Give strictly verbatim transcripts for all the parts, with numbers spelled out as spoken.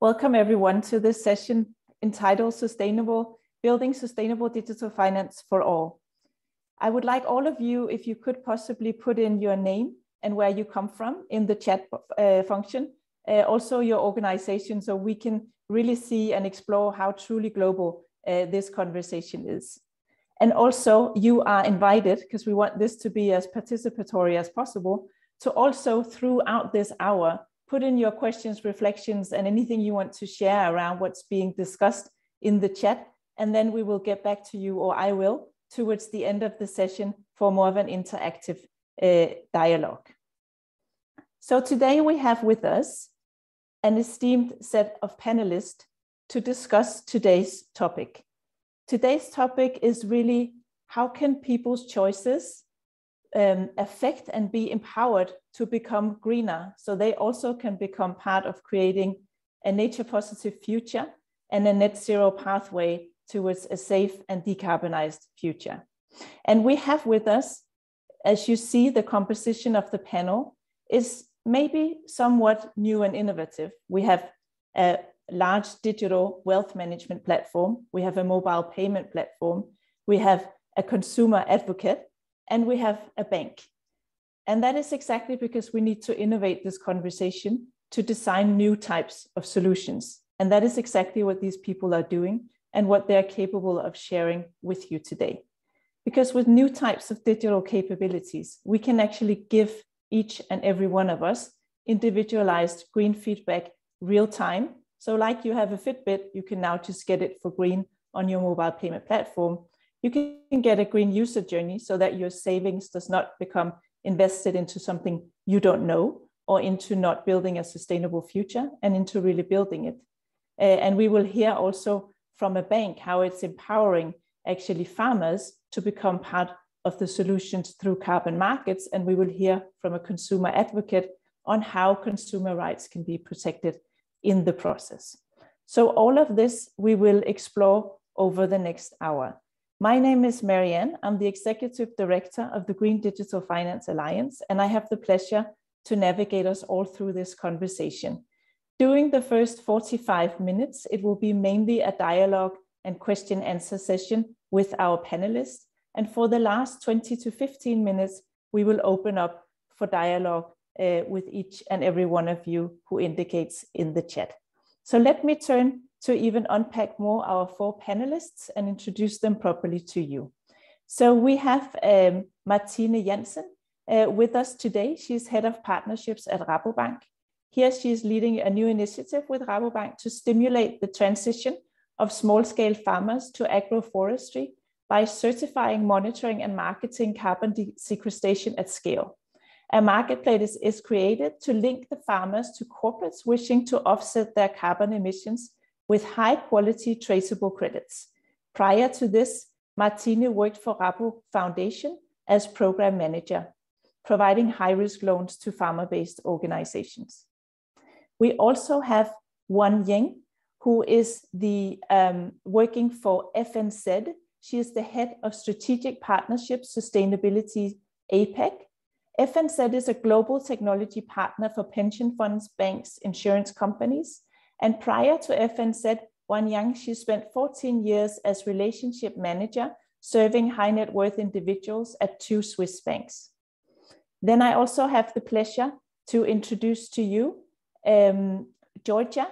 Welcome everyone to this session entitled Sustainable Building Sustainable Digital Finance for All. I would like all of you, if you could possibly put in your name and where you come from in the chat uh, function, uh, also your organization, so we can really see and explore how truly global uh, this conversation is. And also you are invited, because we want this to be as participatory as possible, to also throughout this hour, put in your questions, reflections, and anything you want to share around what's being discussed in the chat. And then we will get back to you, or I will, towards the end of the session for more of an interactive uh, dialogue. So today we have with us an esteemed set of panelists to discuss today's topic. Today's topic is really how can people's choices um, affect and be empowered to become greener, so they also can become part of creating a nature positive future and a net zero pathway towards a safe and decarbonized future. And we have with us, as you see, the composition of the panel is maybe somewhat new and innovative. We have a large digital wealth management platform, we have a mobile payment platform, we have a consumer advocate, and we have a bank. And that is exactly because we need to innovate this conversation to design new types of solutions. And that is exactly what these people are doing and what they're capable of sharing with you today. Because with new types of digital capabilities, we can actually give each and every one of us individualized green feedback real time. So like you have a Fitbit, you can now just get it for green on your mobile payment platform. You can get a green user journey so that your savings does not become invested into something you don't know, or into not building a sustainable future, and into really building it. Uh, and we will hear also from a bank how it's empowering actually farmers to become part of the solutions through carbon markets. And we will hear from a consumer advocate on how consumer rights can be protected in the process. So all of this we will explore over the next hour. My name is Marianne. I'm the Executive Director of the Green Digital Finance Alliance, and I have the pleasure to navigate us all through this conversation. During the first forty-five minutes, it will be mainly a dialogue and question answer session with our panelists. And for the last twenty to fifteen minutes, we will open up for dialogue uh, with each and every one of you who indicates in the chat. So let me turn to even unpack more our four panelists and introduce them properly to you. So we have um, Martine Jansen uh, with us today. She's Head of Partnerships at Rabobank. Here she is leading a new initiative with Rabobank to stimulate the transition of small-scale farmers to agroforestry by certifying, monitoring, and marketing carbon sequestration at scale. A marketplace is, is created to link the farmers to corporates wishing to offset their carbon emissions with high-quality traceable credits. Prior to this, Martine worked for Rabo Foundation as program manager, providing high-risk loans to farmer-based organizations. We also have Wan Yang, who is the um, working for F N Z. She is the head of Strategic Partnerships Sustainability A PEC. F N Z is a global technology partner for pension funds, banks, insurance companies. And prior to F N Z, Wan Yang, she spent fourteen years as relationship manager, serving high net worth individuals at two Swiss banks. Then I also have the pleasure to introduce to you um, Georgia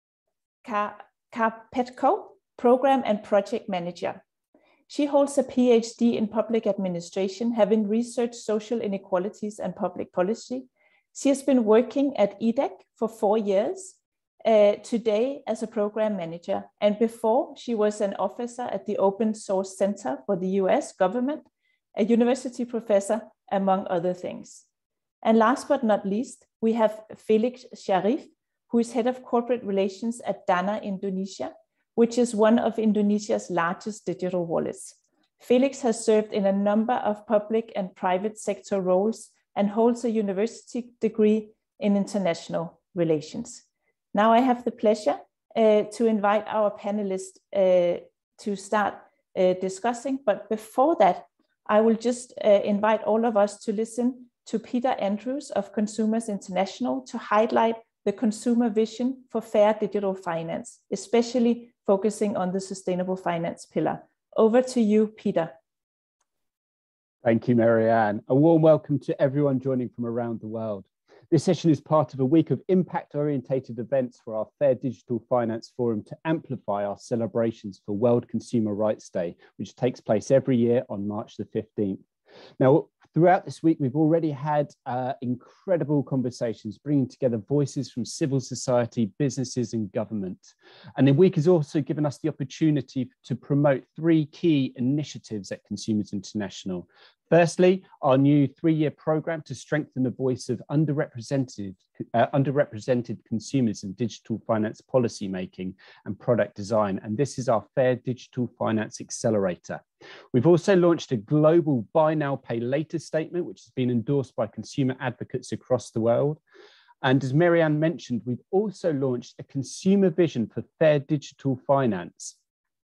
Karpetko, Program and Project Manager. She holds a P H D in Public Administration, having researched social inequalities and public policy. She has been working at E D E C for four years, uh, today as a program manager. And before, she was an officer at the Open Source Center for the U S government, a university professor, among other things. And last but not least, we have Felix Sharif, who is head of corporate relations at Dana Indonesia, which is one of Indonesia's largest digital wallets. Felix has served in a number of public and private sector roles and holds a university degree in international relations. Now I have the pleasure uh, to invite our panelists uh, to start uh, discussing, but before that, I will just uh, invite all of us to listen to Peter Andrews of Consumers International to highlight the consumer vision for fair digital finance, especially focusing on the sustainable finance pillar. Over to you, Peter. Thank you, Marianne. A warm welcome to everyone joining from around the world. This session is part of a week of impact-orientated events for our Fair Digital Finance Forum to amplify our celebrations for World Consumer Rights Day, which takes place every year on March the fifteenth. Now, throughout this week, we've already had uh, incredible conversations, bringing together voices from civil society, businesses and government. And the week has also given us the opportunity to promote three key initiatives at Consumers International. Firstly, our new three-year programme to strengthen the voice of underrepresented, uh, underrepresented consumers in digital finance policy making and product design. And this is our Fair Digital Finance Accelerator. We've also launched a global buy now, pay later statement, which has been endorsed by consumer advocates across the world. And as Marianne mentioned, we've also launched a consumer vision for fair digital finance.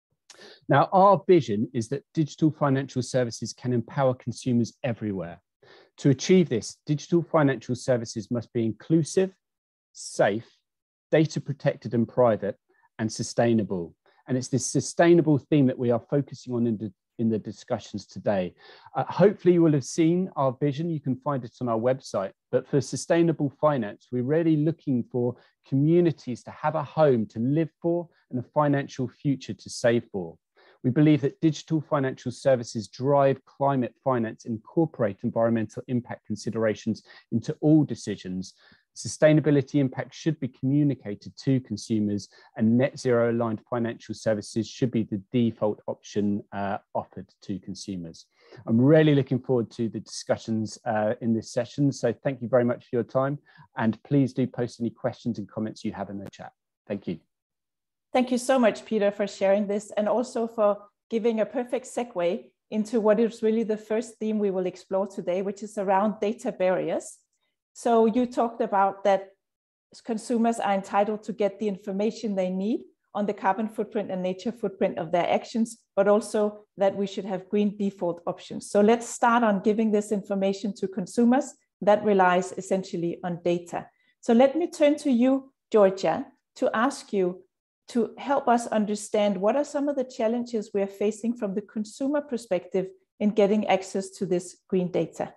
Now, our vision is that digital financial services can empower consumers everywhere. To achieve this, digital financial services must be inclusive, safe, data protected and private, and sustainable. And it's this sustainable theme that we are focusing on in the, in the discussions today. Uh, hopefully you will have seen our vision. You can find it on our website. But for sustainable finance, we're really looking for communities to have a home to live for and a financial future to save for. We believe that digital financial services drive climate finance, incorporate environmental impact considerations into all decisions. Sustainability impact should be communicated to consumers, and net zero aligned financial services should be the default option uh, offered to consumers. I'm really looking forward to the discussions uh, in this session. So thank you very much for your time, and please do post any questions and comments you have in the chat. Thank you. Thank you so much, Peter, for sharing this, and also for giving a perfect segue into what is really the first theme we will explore today, which is around data barriers. So you talked about that consumers are entitled to get the information they need on the carbon footprint and nature footprint of their actions, but also that we should have green default options. So let's start on giving this information to consumers that relies essentially on data. So let me turn to you, Georgia, to ask you to help us understand what are some of the challenges we are facing from the consumer perspective in getting access to this green data.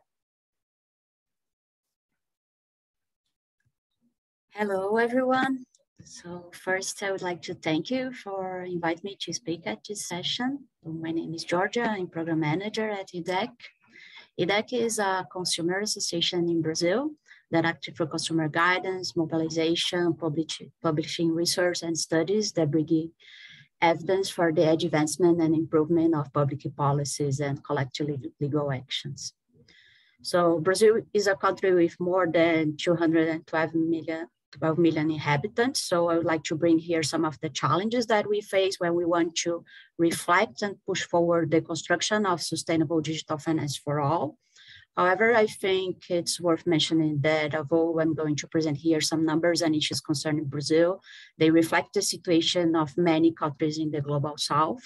Hello, everyone. So first, I would like to thank you for inviting me to speak at this session. My name is Georgia. I'm program manager at I D E C. I D E C is a consumer association in Brazil that acts for consumer guidance, mobilization, publish, publishing research and studies that bring evidence for the advancement and improvement of public policies and collective legal actions. So Brazil is a country with more than two hundred twelve million, twelve million inhabitants. So I would like to bring here some of the challenges that we face when we want to reflect and push forward the construction of sustainable digital finance for all. However, I think it's worth mentioning that although I'm going to present here some numbers and issues concerning Brazil, they reflect the situation of many countries in the global south.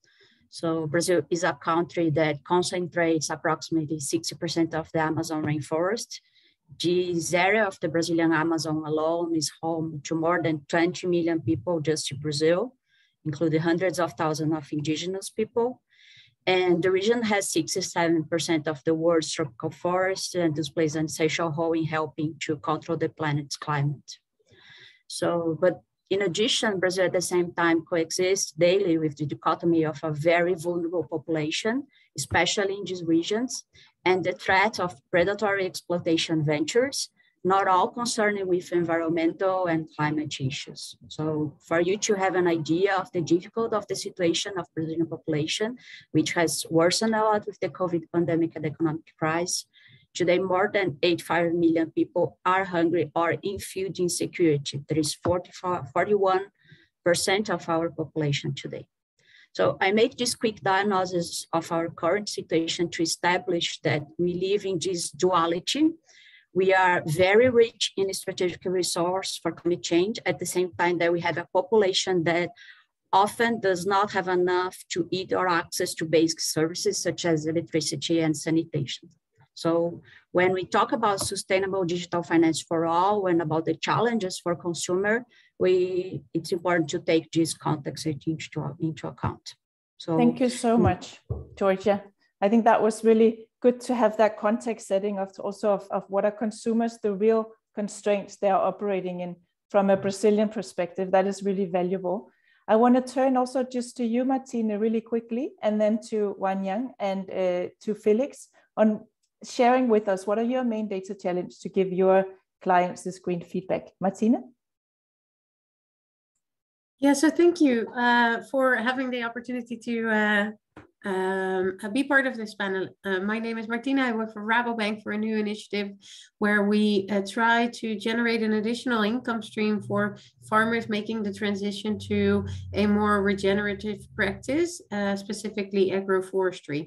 So Brazil is a country that concentrates approximately sixty percent of the Amazon rainforest. This area of the Brazilian Amazon alone is home to more than twenty million people just in Brazil, including hundreds of thousands of indigenous people. And the region has sixty-seven percent of the world's tropical forests, and this plays an essential role in helping to control the planet's climate. So, but in addition, Brazil at the same time coexists daily with the dichotomy of a very vulnerable population, especially in these regions, and the threat of predatory exploitation ventures, not all concerning with environmental and climate issues. So for you to have an idea of the difficulty of the situation of Brazilian population, which has worsened a lot with the COVID pandemic and economic crisis, today more than eighty-five million people are hungry or in food insecurity. That is forty-one percent of our population today. So I make this quick diagnosis of our current situation to establish that we live in this duality. We are very rich in strategic resource for climate change at the same time that we have a population that often does not have enough to eat or access to basic services such as electricity and sanitation. So when we talk about sustainable digital finance for all and about the challenges for consumer, we it's important to take this context into, into account. So thank you so much, Georgia. I think that was really good to have that context setting of also of, of what are consumers, the real constraints they are operating in from a Brazilian perspective. That is really valuable. I want to turn also just to you, Martina, really quickly, and then to Wan Yang and uh, to Felix on sharing with us what are your main data challenges to give your clients this green feedback. Martina? Yeah, so thank you uh, for having the opportunity to uh, um, be part of this panel. Uh, my name is Martina. I work for Rabobank for a new initiative where we uh, try to generate an additional income stream for farmers making the transition to a more regenerative practice, uh, specifically agroforestry.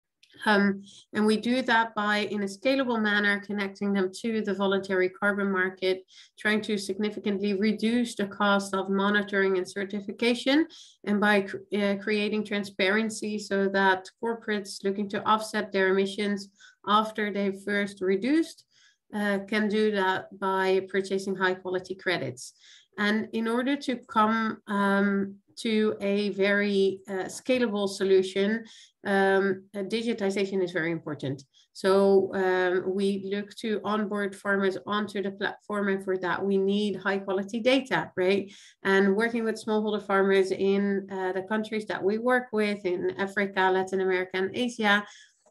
Um, and we do that by, in a scalable manner, connecting them to the voluntary carbon market, trying to significantly reduce the cost of monitoring and certification, and by uh, creating transparency so that corporates looking to offset their emissions after they've first reduced uh, can do that by purchasing high quality credits. And in order to come um, to a very uh, scalable solution, um, uh, digitization is very important. So um, we look to onboard farmers onto the platform, and for that we need high quality data, right? And working with smallholder farmers in uh, the countries that we work with in Africa, Latin America, and Asia,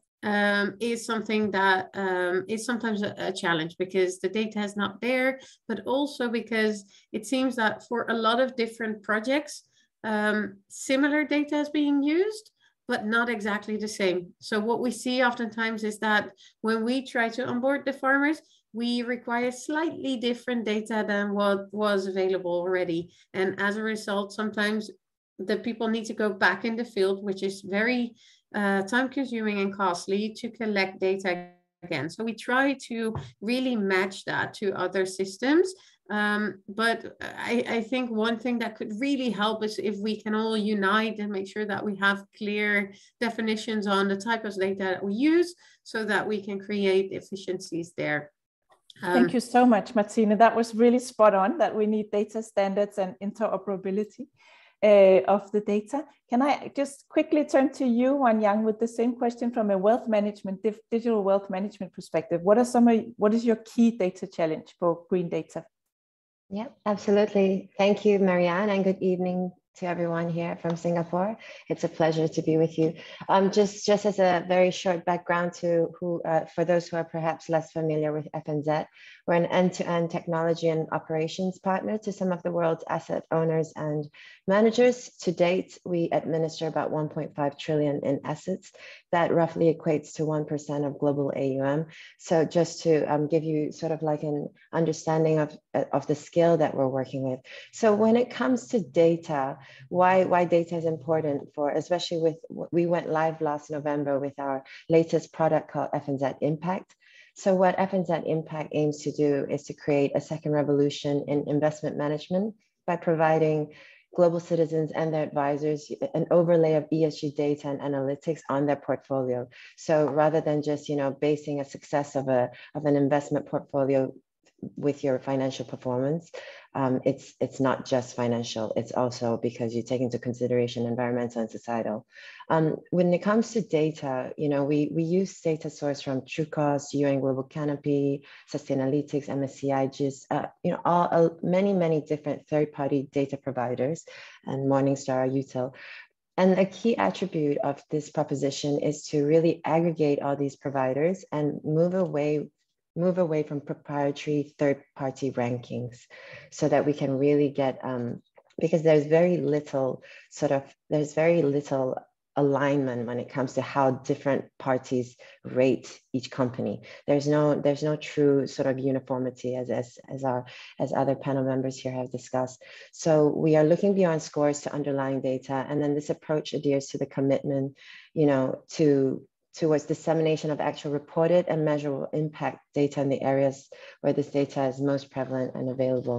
Um, is something that um, is sometimes a, a challenge because the data is not there, but also because it seems that for a lot of different projects, um, similar data is being used, but not exactly the same. So what we see oftentimes is that when we try to onboard the farmers, we require slightly different data than what was available already. And as a result, sometimes the people need to go back in the field, which is very Uh, time consuming and costly to collect data again. So we try to really match that to other systems. Um, but I, I think one thing that could really help is if we can all unite and make sure that we have clear definitions on the type of data that we use so that we can create efficiencies there. Um, Thank you so much, Martina. That was really spot on, that we need data standards and interoperability Uh, of the data. Can I just quickly turn to you, Wan Yang, with the same question from a wealth management, digital wealth management perspective? What are some of, what is your key data challenge for green data? Yeah, absolutely. Thank you, Marianne, and good evening to everyone here from Singapore. It's a pleasure to be with you. Um, just, just as a very short background to who, uh, for those who are perhaps less familiar with F N Z, we're an end-to-end technology and operations partner to some of the world's asset owners and managers. To date, we administer about one point five trillion in assets. That roughly equates to one percent of global A U M. So just to um, give you sort of like an understanding of, of the scale that we're working with. So when it comes to data, why, why data is important for, especially with, we went live last November with our latest product called F N Z Impact. So what F N Z Impact aims to do is to create a second revolution in investment management by providing global citizens and their advisors an overlay of E S G data and analytics on their portfolio. So rather than just, you know, basing a success of a of an investment portfolio with your financial performance, um, it's it's not just financial. It's also because you take into consideration environmental and societal. Um, when it comes to data, you know, we we use data source from Trucost, U N Global Canopy, Sustainalytics, M S C I, just uh, you know, all uh, many many different third-party data providers, and Morningstar, Util. And a key attribute of this proposition is to really aggregate all these providers and move away move away from proprietary third-party rankings so that we can really get, um, because there's very little sort of, there's very little alignment when it comes to how different parties rate each company. There's no, there's no true sort of uniformity as, as, as, our, as other panel members here have discussed. So we are looking beyond scores to underlying data. And then this approach adheres to the commitment, you know, to towards dissemination of actual reported and measurable impact data in the areas where this data is most prevalent and available.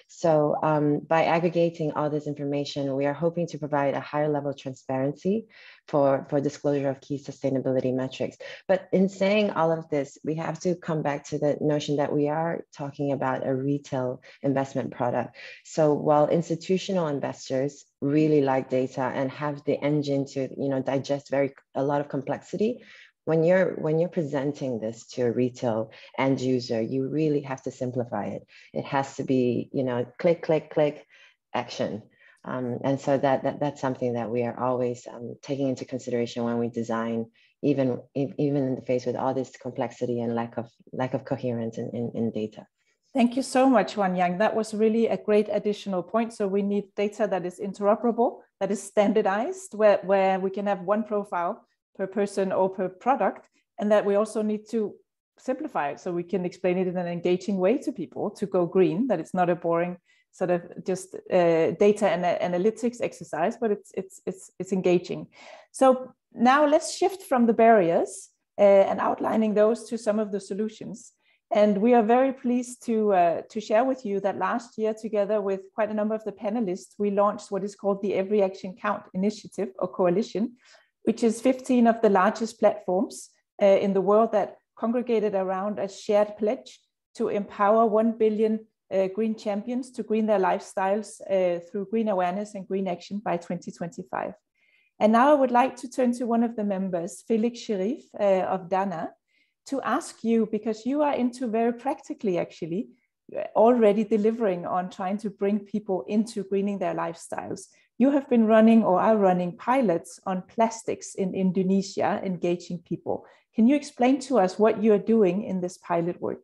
So um, by aggregating all this information, we are hoping to provide a higher level of transparency for, for disclosure of key sustainability metrics. But in saying all of this, we have to come back to the notion that we are talking about a retail investment product. So while institutional investors really like data and have the engine to, you know, digest very a lot of complexity, when you're when you're presenting this to a retail end user, you really have to simplify it. It has to be, you know, click, click, click, action. Um, and so that, that that's something that we are always um, taking into consideration when we design, even even in the face with all this complexity and lack of lack of coherence in, in, in data. Thank you so much, Wanyang. That was really a great additional point. So we need data that is interoperable, that is standardized, where, where we can have one profile per person or per product, and that we also need to simplify it so we can explain it in an engaging way to people to go green, that it's not a boring sort of just uh, data and analytics exercise, but it's, it's, it's, it's engaging. So now let's shift from the barriers uh, and outlining those to some of the solutions. And we are very pleased to, uh, to share with you that last year, together with quite a number of the panelists, we launched what is called the Every Action Count initiative or coalition, which is fifteen of the largest platforms uh, in the world that congregated around a shared pledge to empower one billion uh, green champions to green their lifestyles uh, through green awareness and green action by twenty twenty-five. And now I would like to turn to one of the members, Felix Sherif uh, of Dana, to ask you, because you are into very practically actually already delivering on trying to bring people into greening their lifestyles. You have been running or are running pilots on plastics in Indonesia, engaging people. Can you explain to us what you're doing in this pilot work?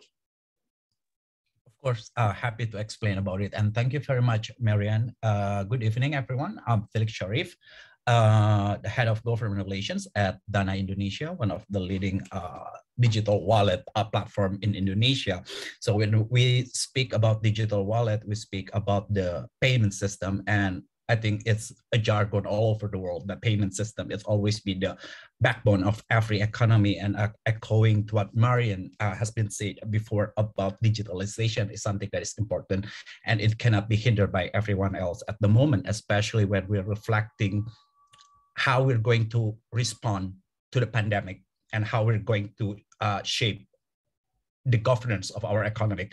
Of course, uh, happy to explain about it. And thank you very much, Marianne. Uh, good evening, everyone. I'm Felix Sherif, uh, the head of government relations at Dana Indonesia, one of the leading uh, digital wallet uh, platform in Indonesia. So when we speak about digital wallet, we speak about the payment system, and I think it's a jargon all over the world. The payment system has always been the backbone of every economy, and uh, echoing to what Marianne uh, has been said before about digitalization is something that is important, and it cannot be hindered by everyone else at the moment, especially when we're reflecting how we're going to respond to the pandemic and how we're going to uh, shape the governance of our economy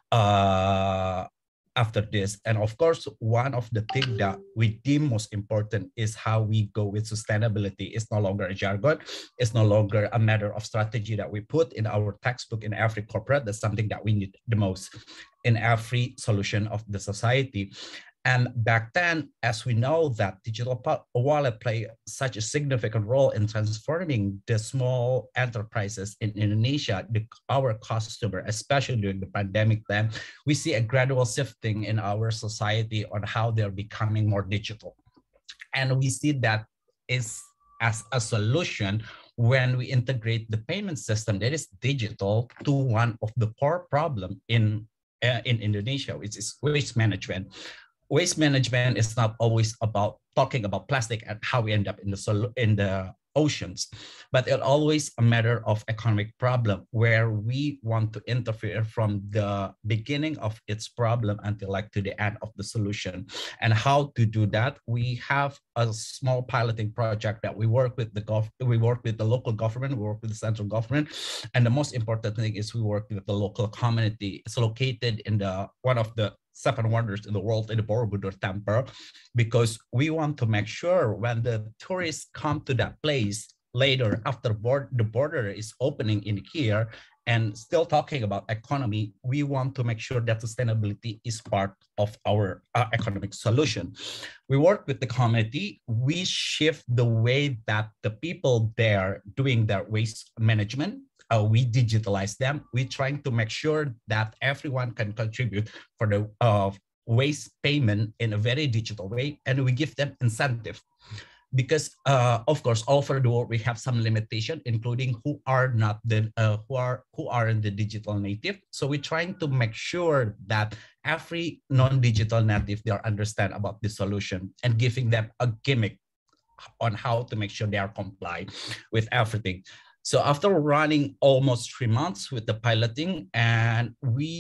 uh, after this. And of course, one of the things that we deem most important is how we go with sustainability. It's no longer a jargon. It's no longer a matter of strategy that we put in our textbook in every corporate. That's something that we need the most in every solution of the society. And back then, as we know that digital wallet play such a significant role in transforming the small enterprises in Indonesia, the, our customer, especially during the pandemic time, we see a gradual shifting in our society on how they're becoming more digital. And we see that is as a solution when we integrate the payment system that is digital to one of the core problems in, uh, in Indonesia, which is waste management. Waste management is not always about talking about plastic and how we end up in the in the oceans, but it's always a matter of economic problem where we want to interfere from the beginning of its problem until like to the end of the solution. And how to do that? We have a small piloting project that we work with the gov we work with the local government, we work with the central government, and the most important thing is we work with the local community. It's located in the one of the seven wonders in the world in the Borobudur Temple, because we want to make sure when the tourists come to that place later after board, the border is opening in here and still talking about economy, we want to make sure that sustainability is part of our uh, economic solution. We work with the community, we shift the way that the people there doing their waste management. Uh, we digitalize them. We're trying to make sure that everyone can contribute for the uh, waste payment in a very digital way, and we give them incentive. Because uh, of course, all over the world we have some limitation, including who are not the uh, who are who are in the digital native. So we're trying to make sure that every non-digital native they understand about the solution and giving them a gimmick on how to make sure they are compliant with everything. So after running almost three months with the piloting, and we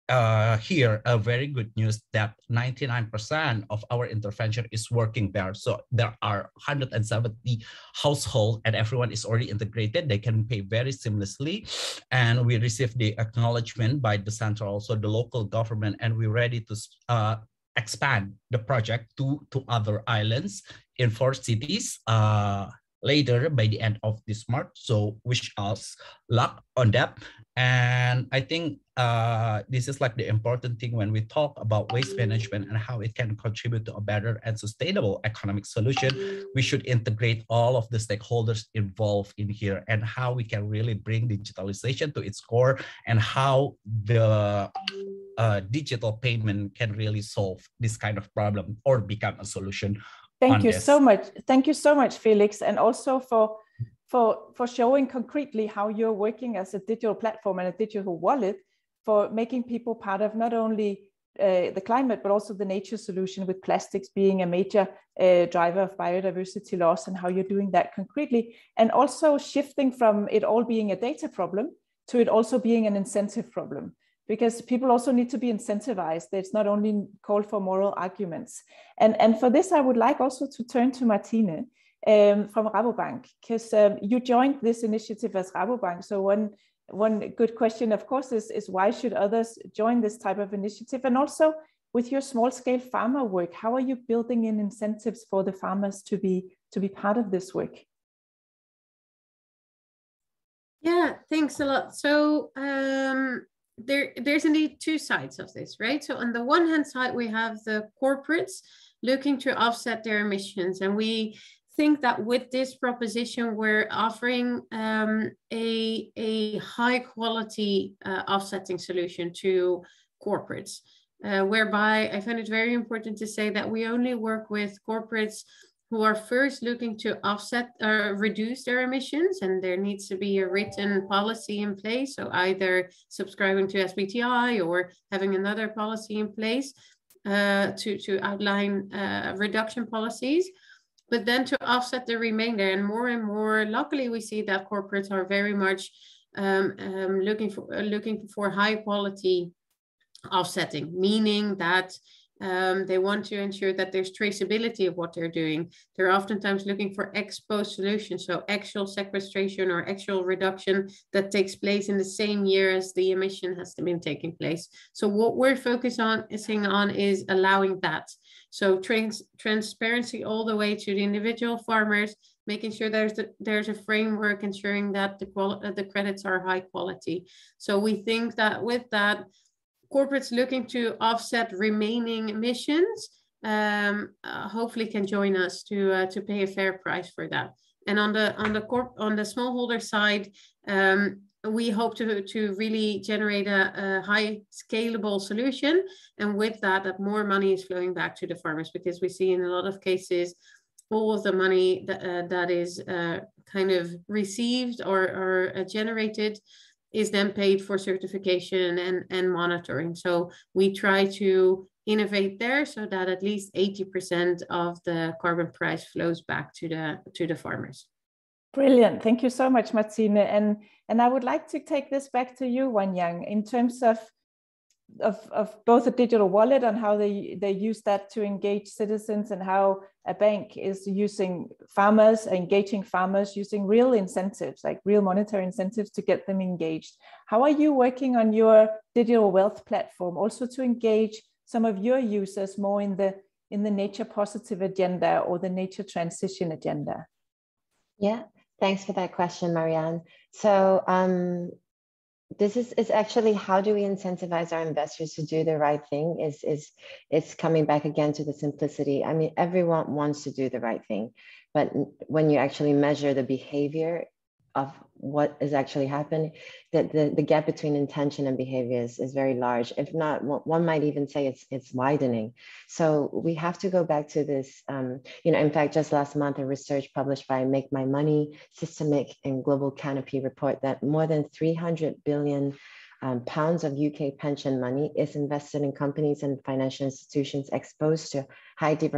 uh, here, a very good news that ninety-nine percent of our intervention is working there. So there are one hundred seventy households and everyone is already integrated. They can pay very seamlessly. And we received the acknowledgement by the central, also the local government, and we're ready to uh, expand the project to, to other islands in four cities uh, later by the end of this March. So wish us luck on that. And I think uh, this is like the important thing when we talk about waste management and how it can contribute to a better and sustainable economic solution. We should integrate all of the stakeholders involved in here and how we can really bring digitalization to its core and how the uh, digital payment can really solve this kind of problem or become a solution. Thank you this. so much. Thank you so much, Felix, and also for for for showing concretely how you're working as a digital platform and a digital wallet for making people part of not only uh, the climate but also the nature solution, with plastics being a major uh, driver of biodiversity loss, and how you're doing that concretely, and also shifting from it all being a data problem to it also being an incentive problem. Because people also need to be incentivized. It's not only called for moral arguments. And, and for this, I would like also to turn to Martine um, from Rabobank, because um, you joined this initiative as Rabobank. So one, one good question, of course, is, is why should others join this type of initiative? And also with your small scale farmer work, how are you building in incentives for the farmers to be, to be part of this work? Yeah, thanks a lot. So, um, There, there's indeed two sides of this, right? So on the one hand side, we have the corporates looking to offset their emissions. And we think that with this proposition, we're offering um, a, a high quality uh, offsetting solution to corporates, uh, whereby I find it very important to say that we only work with corporates who are first looking to offset or reduce their emissions, and there needs to be a written policy in place. So either subscribing to S B T I or having another policy in place uh, to, to outline uh, reduction policies, but then to offset the remainder. And more and more, luckily, we see that corporates are very much um, um, looking for, uh, looking for high quality offsetting, meaning that Um, they want to ensure that there's traceability of what they're doing. They're oftentimes looking for ex post solutions, so actual sequestration or actual reduction that takes place in the same year as the emission has been taking place. So what we're focusing on is allowing that. So trans transparency all the way to the individual farmers, making sure there's the, there's a framework ensuring that the, quali the credits are high quality. So we think that with that, corporates looking to offset remaining emissions um, uh, hopefully can join us to uh, to pay a fair price for that. And on the on the corp on the smallholder side, um, we hope to to really generate a, a high scalable solution, and with that, that more money is flowing back to the farmers, because we see in a lot of cases all of the money that uh, that is uh, kind of received or or uh, generated is then paid for certification and, and monitoring. So we try to innovate there so that at least eighty percent of the carbon price flows back to the to the farmers. Brilliant. Thank you so much, Martine. And, and I would like to take this back to you, Wanyang, in terms of, of, of both a digital wallet and how they, they use that to engage citizens, and how a bank is using farmers, engaging farmers, using real incentives, like real monetary incentives to get them engaged. How are you working on your digital wealth platform also to engage some of your users more in the, in the nature positive agenda or the nature transition agenda? Yeah, thanks for that question, Marianne. So um, this is, is actually, how do we incentivize our investors to do the right thing is, is, is coming back again to the simplicity. I mean, everyone wants to do the right thing, but when you actually measure the behavior of what is actually happening, the, the, the gap between intention and behavior is, is very large. If not, one might even say it's, it's widening. So we have to go back to this, um, you know, in fact, just last month, a research published by Make My Money, Systemic and Global Canopy report that more than three hundred billion um, pounds of U K pension money is invested in companies and financial institutions exposed to high diverse,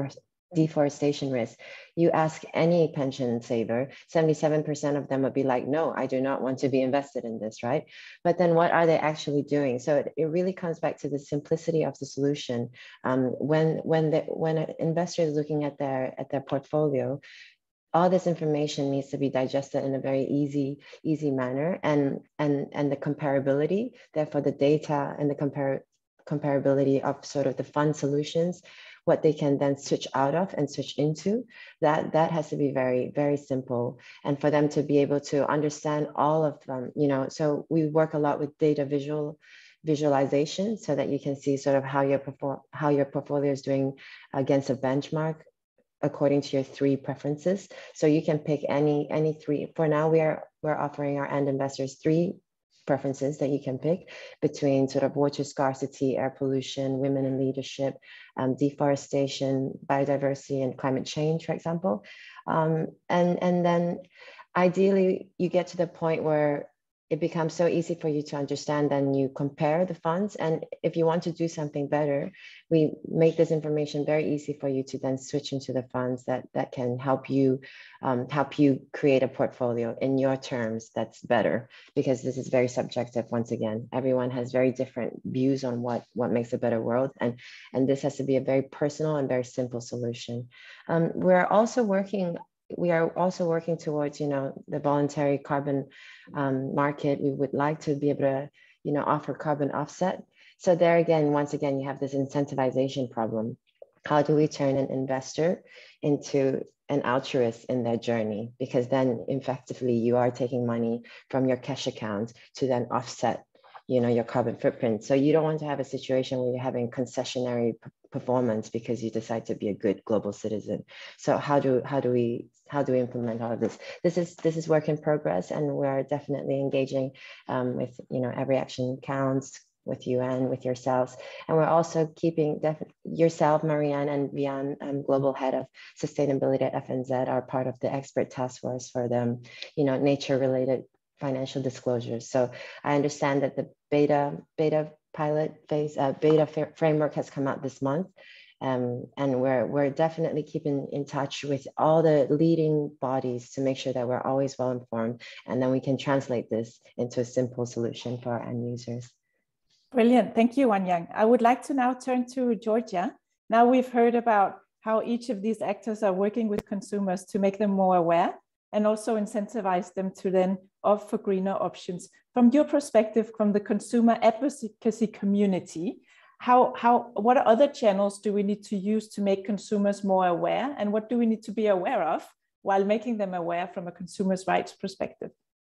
deforestation risk. You ask any pension saver, seventy-seven percent of them would be like, no, I do not want to be invested in this, right? But then what are they actually doing? So it, it really comes back to the simplicity of the solution. Um, when when the, when an investor is looking at their at their portfolio, all this information needs to be digested in a very easy, easy manner, and and and the comparability, therefore the data and the compar comparability of sort of the fund solutions, what they can then switch out of and switch into, that that has to be very, very simple. And for them to be able to understand all of them, you know, so we work a lot with data visual visualization so that you can see sort of how your perform how your portfolio is doing against a benchmark according to your three preferences. So you can pick any any three. For now, we are we're offering our end investors three preferences that you can pick between sort of water scarcity, air pollution, women in leadership, um, deforestation, biodiversity, and climate change, for example. Um, and, and then ideally you get to the point where it becomes so easy for you to understand, then you compare the funds. And if you want to do something better, we make this information very easy for you to then switch into the funds that, that can help you, um, help you create a portfolio in your terms that's better, because this is very subjective. Once again, everyone has very different views on what, what makes a better world. And, and this has to be a very personal and very simple solution. Um, we're also working We are also working towards, you know, the voluntary carbon um, market. We would like to be able to, you know, offer carbon offset. So there again, once again, you have this incentivization problem. How do we turn an investor into an altruist in their journey? Because then effectively you are taking money from your cash account to then offset, you know, your carbon footprint. So you don't want to have a situation where you're having concessionary performance because you decide to be a good global citizen. So how do how do we how do we implement all of this? This is this is work in progress, and we're definitely engaging um, with, you know, Every Action Counts, with U N, with yourselves, and we're also keeping yourself, Marianne, and Vian, um, global head of sustainability at F N Z, are part of the expert task force for them, you know, nature-related financial disclosures. So I understand that the beta beta pilot phase, uh, beta framework has come out this month. Um, and we're, we're definitely keeping in touch with all the leading bodies to make sure that we're always well informed, and then we can translate this into a simple solution for our end users. Brilliant. Thank you, Wan Yang. I would like to now turn to Georgia. Now we've heard about how each of these actors are working with consumers to make them more aware and also incentivize them to then opt for greener options. From your perspective, from the consumer advocacy community, how, how, what other channels do we need to use to make consumers more aware? And what do we need to be aware of while making them aware from a consumer's rights perspective?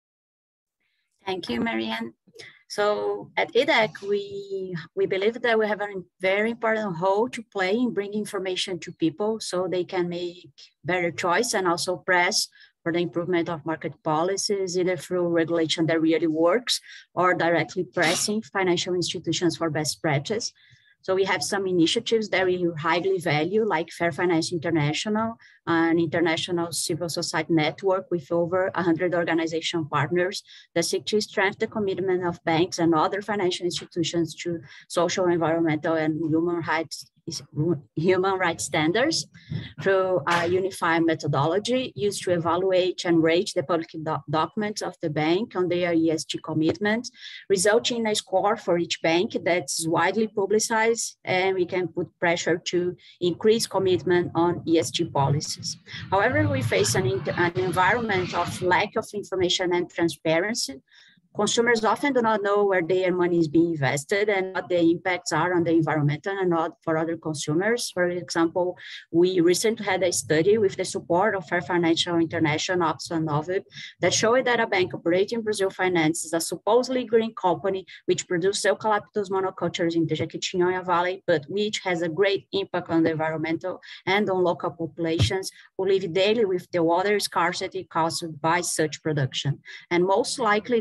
Thank you, Marianne. So at E D A C, we, we believe that we have a very important role to play in bringing information to people so they can make better choice, and also press for the improvement of market policies, either through regulation that really works or directly pressing financial institutions for best practice. So we have some initiatives that we highly value, like Fair Finance International, an international civil society network with over one hundred organization partners that seek to strengthen the commitment of banks and other financial institutions to social, environmental, and human rights human rights standards through a unified methodology used to evaluate and rate the public do documents of the bank on their E S G commitments, resulting in a score for each bank that's widely publicized, and we can put pressure to increase commitment on E S G policies. However, we face an, an environment of lack of information and transparency. Consumers often do not know where their money is being invested and what the impacts are on the environment and not for other consumers. For example, we recently had a study with the support of Fair Financial International, Oxfam Novib, that showed that a bank operating in Brazil finances a supposedly green company which produces eucalyptus monocultures in the Jequitinhonha Valley, but which has a great impact on the environmental and on local populations who live daily with the water scarcity caused by such production. And most likely the majority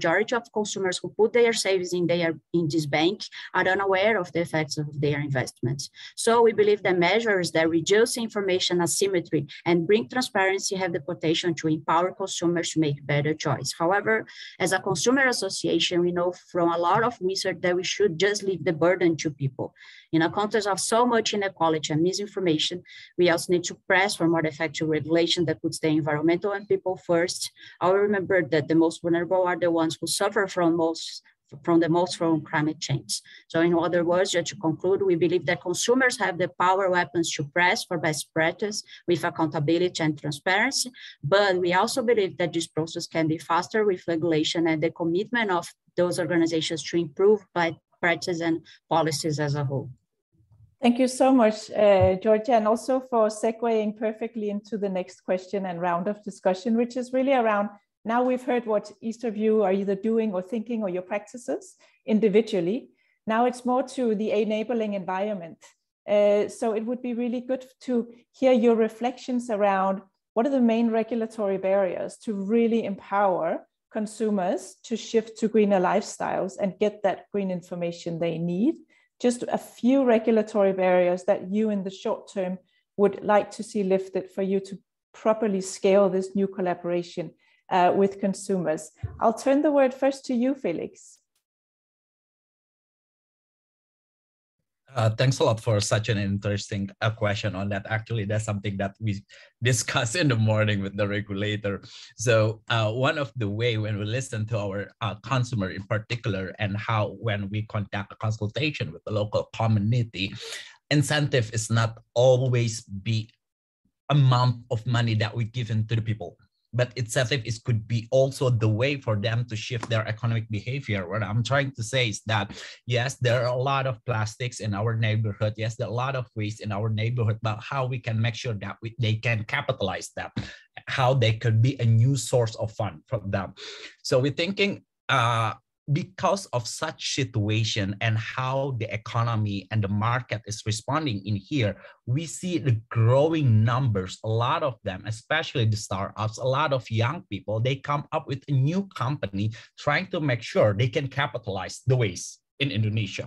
majority of consumers who put their savings in their in this bank are unaware of the effects of their investments. So we believe that measures that reduce information asymmetry and bring transparency have the potential to empower consumers to make better choice. However, as a consumer association, we know from a lot of research that we should just leave the burden to people. In a context of so much inequality and misinformation, we also need to press for more effective regulation that puts the environmental and people first. I will remember that the most vulnerable are the ones who suffer from most from the most from climate change. So in other words, just to conclude, we believe that consumers have the power weapons to press for best practice with accountability and transparency, but we also believe that this process can be faster with regulation and the commitment of those organizations to improve by practice and policies as a whole. Thank you so much, uh, Georgia, and also for segueing perfectly into the next question and round of discussion, which is really around, now we've heard what each of you are either doing or thinking or your practices individually. Now it's more to the enabling environment. Uh, so it would be really good to hear your reflections around what are the main regulatory barriers to really empower consumers to shift to greener lifestyles and get that green information they need. Just a few regulatory barriers that you in the short term would like to see lifted for you to properly scale this new collaboration uh, with consumers. I'll turn the word first to you, Felix. Uh, thanks a lot for such an interesting uh, question on that. Actually, that's something that we discussed in the morning with the regulator. So uh, one of the way when we listen to our uh, consumer in particular, and how when we conduct a consultation with the local community, incentive is not always be amount of money that we give into the people. But incentive is could be also the way for them to shift their economic behavior. What I'm trying to say is that, yes, there are a lot of plastics in our neighborhood. Yes, there are a lot of waste in our neighborhood, but how we can make sure that we, they can capitalize that, how they could be a new source of fund from them. So we're thinking, uh, because of such situation and how the economy and the market is responding in here, we see the growing numbers, a lot of them, especially the startups, a lot of young people, they come up with a new company trying to make sure they can capitalize the waste in Indonesia.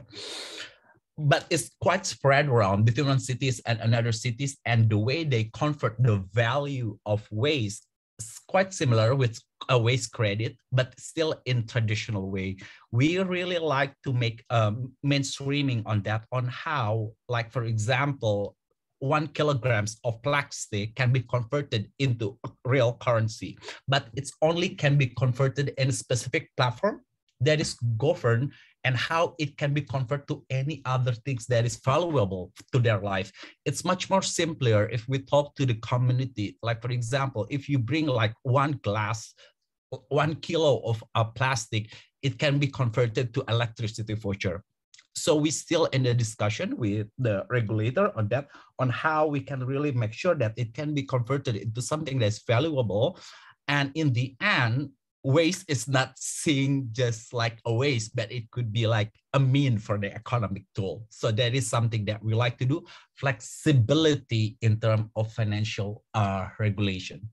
But it's quite spread around between one cities and another cities, and the way they convert the value of waste is quite similar with a waste credit, but still in traditional way. We really like to make um, mainstreaming on that, on how, like for example, one kilograms of plastic can be converted into real currency, but it's only can be converted in a specific platform that is governed, and how it can be converted to any other things that is valuable to their life. It's much more simpler if we talk to the community. Like for example, if you bring like one glass, one kilo of uh, plastic, it can be converted to electricity voucher. So we still in the discussion with the regulator on that, on how we can really make sure that it can be converted into something that's valuable. And in the end, waste is not seen just like a waste, but it could be like a mean for the economic tool. So that is something that we like to do, flexibility in terms of financial uh, regulation.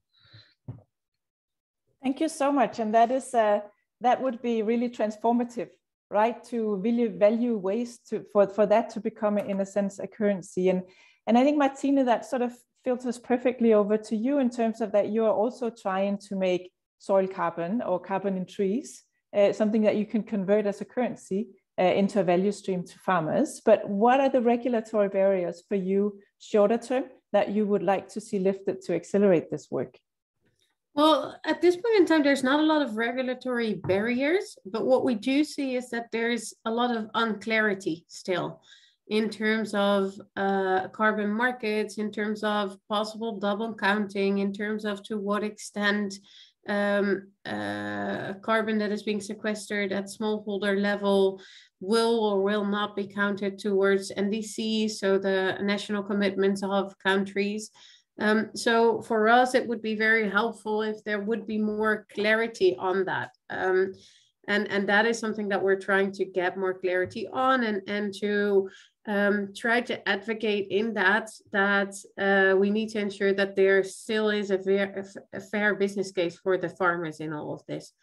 Thank you so much. And that is uh, that would be really transformative, right? To really value waste, to, for, for that to become, in a sense, a currency. And, and I think, Martina, that sort of filters perfectly over to you in terms of that you are also trying to make soil carbon or carbon in trees, uh, something that you can convert as a currency uh, into a value stream to farmers. But what are the regulatory barriers for you shorter term that you would like to see lifted to accelerate this work? Well, at this point in time, there's not a lot of regulatory barriers, but what we do see is that there's a lot of unclarity still in terms of uh, carbon markets, in terms of possible double counting, in terms of to what extent um, uh, carbon that is being sequestered at smallholder level will or will not be counted towards N D C, so the national commitments of countries. Um, so for us, it would be very helpful if there would be more clarity on that. Um, and, and that is something that we're trying to get more clarity on, and, and to um, try to advocate in that, that uh, we need to ensure that there still is a fair, a fair business case for the farmers in all of this.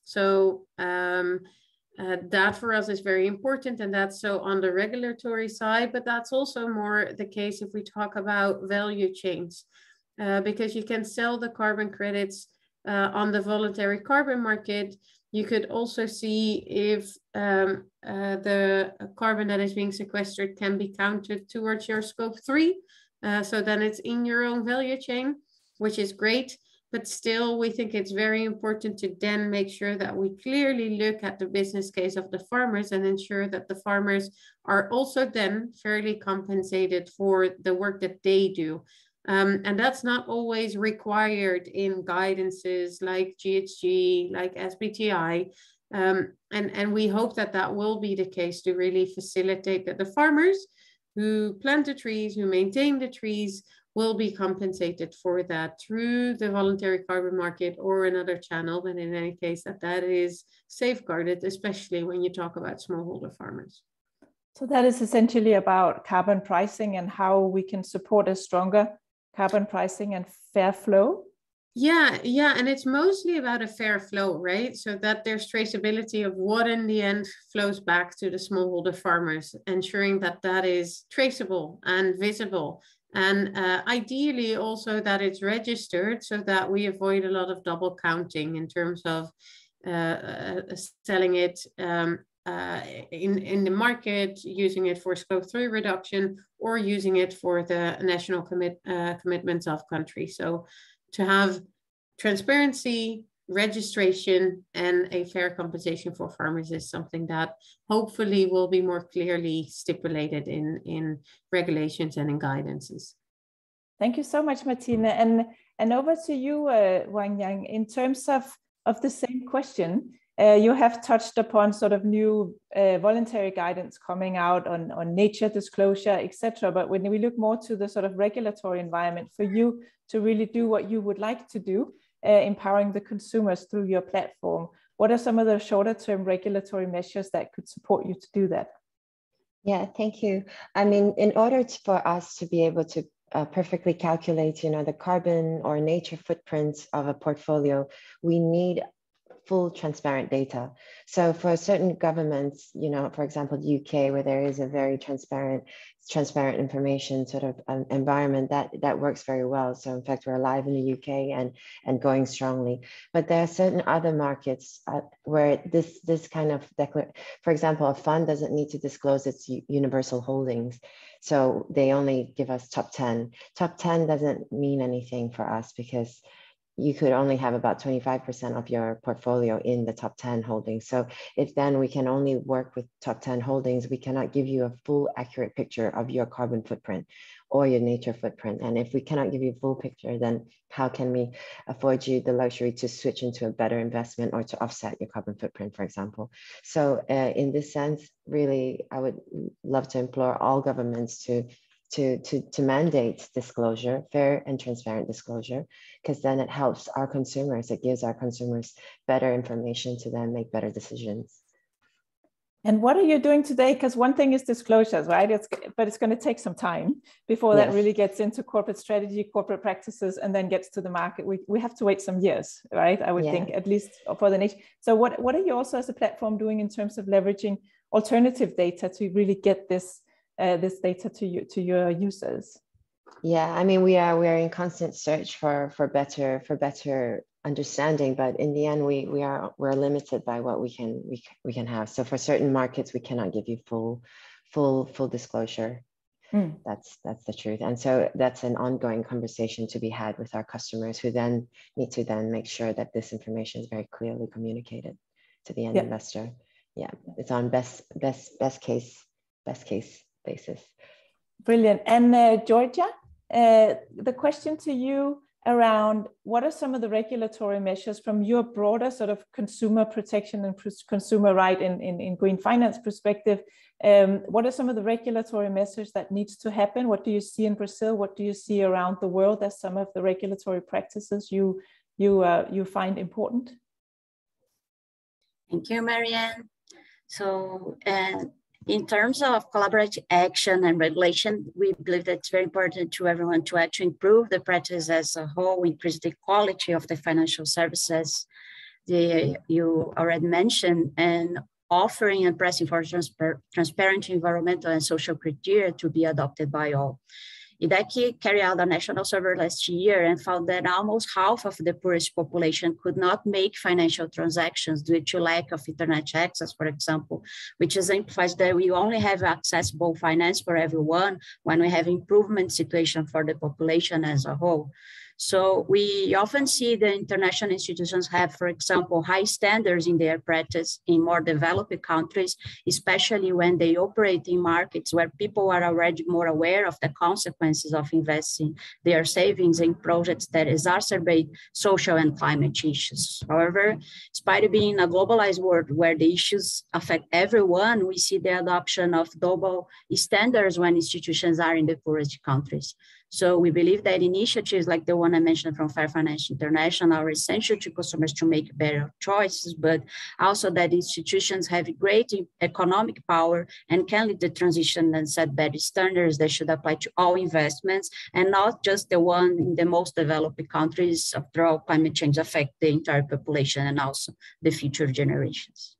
So um, uh, that for us is very important, and that's so on the regulatory side, but that's also more the case if we talk about value chains, uh, because you can sell the carbon credits uh, on the voluntary carbon market. You could also see if um, uh, the carbon that is being sequestered can be counted towards your scope three. Uh, so then it's in your own value chain, which is great. But still, we think it's very important to then make sure that we clearly look at the business case of the farmers and ensure that the farmers are also then fairly compensated for the work that they do. Um, and that's not always required in guidances like G H G, like S B T I. Um, and, and we hope that that will be the case to really facilitate that the farmers who plant the trees, who maintain the trees, will be compensated for that through the voluntary carbon market or another channel, but in any case that that is safeguarded, especially when you talk about smallholder farmers. So that is essentially about carbon pricing and how we can support a stronger carbon pricing and fair flow. Yeah, yeah, and it's mostly about a fair flow, right? So that there's traceability of what in the end flows back to the smallholder farmers, ensuring that that is traceable and visible. And uh, ideally also that it's registered so that we avoid a lot of double counting in terms of uh, uh, selling it um, uh, in, in the market, using it for scope three reduction, or using it for the national commit, uh, commitments of countries. So to have transparency, registration, and a fair compensation for farmers is something that hopefully will be more clearly stipulated in, in regulations and in guidances. Thank you so much, Martina. And, and over to you, uh, Wang Yang, in terms of, of the same question, uh, you have touched upon sort of new uh, voluntary guidance coming out on, on nature disclosure, et cetera. But when we look more to the sort of regulatory environment for you to really do what you would like to do, Uh, empowering the consumers through your platform, what are some of the shorter term regulatory measures that could support you to do that? Yeah, thank you. I mean, in order to, for us to be able to uh, perfectly calculate, you know, the carbon or nature footprints of a portfolio, we need full transparent data. So for certain governments, you know, for example, the U K, where there is a very transparent, transparent information sort of um, environment, that that works very well. So in fact, we're alive in the U K and and going strongly. But there are certain other markets uh, where this this kind of declar- for example, a fund doesn't need to disclose its universal holdings. So they only give us top ten. Top ten doesn't mean anything for us because you could only have about twenty-five percent of your portfolio in the top ten holdings. So if then we can only work with top ten holdings, we cannot give you a full accurate picture of your carbon footprint or your nature footprint. And if we cannot give you a full picture, then how can we afford you the luxury to switch into a better investment or to offset your carbon footprint, for example? So uh, in this sense, really, I would love to implore all governments to To, to, to mandate disclosure, fair and transparent disclosure, because then it helps our consumers. It gives our consumers better information to then make better decisions. And what are you doing today? Because one thing is disclosures, right? It's, but it's going to take some time before yes. that really gets into corporate strategy, corporate practices, and then gets to the market. We, we have to wait some years, right? I would yeah. think, at least for the nation. So what, what are you also as a platform doing in terms of leveraging alternative data to really get this Uh, this data to you, to your users? Yeah, I mean, we are we are in constant search for for better for better understanding, but in the end, we we are we're limited by what we can we we can have. So for certain markets, we cannot give you full full full disclosure. Mm. That's that's the truth, and so that's an ongoing conversation to be had with our customers, who then need to then make sure that this information is very clearly communicated to the end yeah. investor. Yeah, it's on best best best case best case basis. Brilliant. And uh, Georgia, uh, the question to you around what are some of the regulatory measures from your broader sort of consumer protection and consumer right in, in, in green finance perspective? Um, what are some of the regulatory measures that needs to happen? What do you see in Brazil? What do you see around the world as some of the regulatory practices you, you, uh, you find important? Thank you, Marianne. So, uh, in terms of collaborative action and regulation, we believe that it's very important to everyone to actually improve the practice as a whole, increase the quality of the financial services the, you already mentioned, and offering and pressing for transpa transparent environmental and social criteria to be adopted by all. I D E C carried out a national survey last year and found that almost half of the poorest population could not make financial transactions due to lack of internet access, for example, which exemplifies that we only have accessible finance for everyone when we have improvement situation for the population as a whole. So we often see the international institutions have, for example, high standards in their practice in more developed countries, especially when they operate in markets where people are already more aware of the consequences of investing their savings in projects that exacerbate social and climate issues. However, despite being a globalized world where the issues affect everyone, we see the adoption of double standards when institutions are in the poorest countries. So we believe that initiatives like the one I mentioned from Fair Finance International are essential to customers to make better choices, but also that institutions have great economic power and can lead the transition and set better standards that should apply to all investments and not just the one in the most developed countries. After all, climate change affects the entire population and also the future generations.